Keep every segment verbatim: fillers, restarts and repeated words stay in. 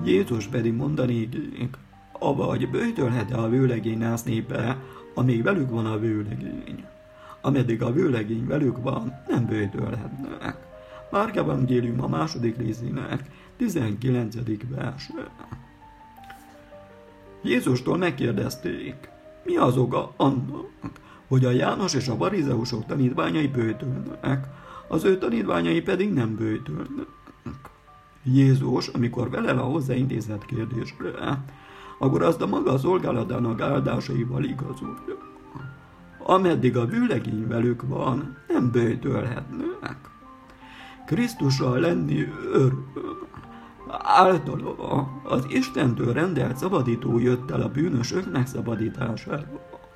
Jézus pedig mondanék, avagy böjtölhet-e a vőlegény nász népe, amíg velük van a vőlegény. Ameddig a vőlegény velük van, nem böjtölhetnek. Márk evangélium a második részének tizenkilencedik verse. Jézustól megkérdezték, mi az oka annak, hogy a János és a farizeusok tanítványai böjtölnek, az ő tanítványai pedig nem böjtölnek. Jézus, amikor velel a hozzáintézett kérdésre, akkor azt a maga szolgálatának áldásaival igazolja. Ameddig a vőlegény velük van, nem böjtölhetnek. Krisztussal lenni öröm. Általa az Istentől rendelt szabadító jött el a bűnösök megszabadítására.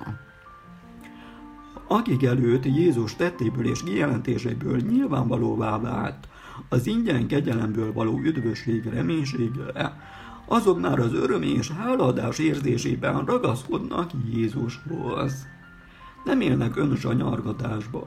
Akik előtt Jézus tettéből és kijelentéséből nyilvánvalóvá vált az ingyen kegyelemből való üdvösség reménysége, azok már az öröm és hálaadás érzésében ragaszkodnak Jézushoz. Nem élnek önsanyargatásban.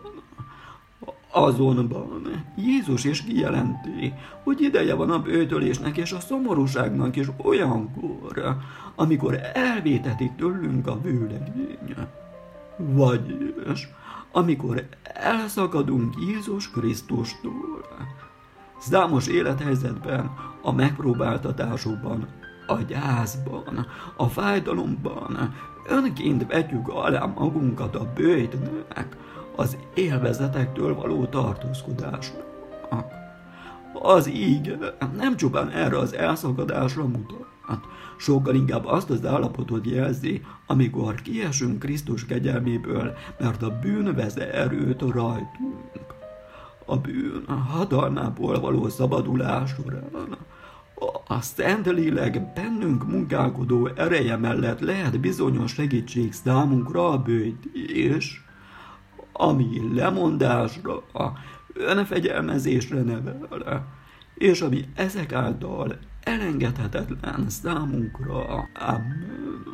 Azonban Jézus is kijelenti, hogy ideje van a böjtölésnek és a szomorúságnak is olyankor, amikor elvétetik tőlünk a vőlegény. Vagyis, amikor elszakadunk Jézus Krisztustól. Számos élethelyzetben, a megpróbáltatásokban, a gyászban, a fájdalomban önként vetjük alá magunkat a böjtnek, az élvezetektől való tartózkodásnak. Az íge nem csupán erre az elszakadásra mutat, sokkal inkább azt az állapotot jelzi, amikor kiesünk Krisztus kegyelméből, mert a bűn veze erőt rajtunk. A bűn hatalmából való szabadulás során a Szentlélek bennünk munkálkodó ereje mellett lehet bizonyos segítség számunkra a böjtés, ami lemondásra, önfegyelmezésre nevel, és ami ezek által elengedhetetlen számunkra. Amen.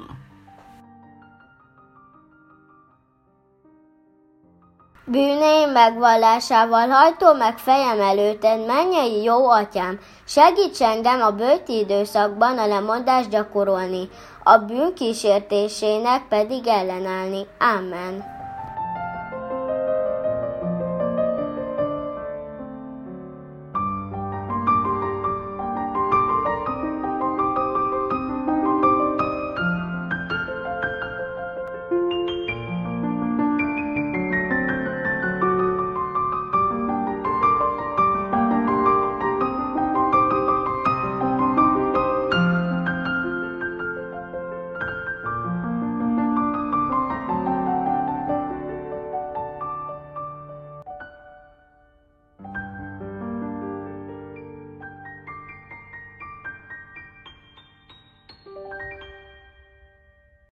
Bűneim megvallásával hajtó meg fejem előtted, mennyei jó atyám, segíts engem a böjti időszakban a lemondást gyakorolni, a bűn kísértésének pedig ellenállni. Amen.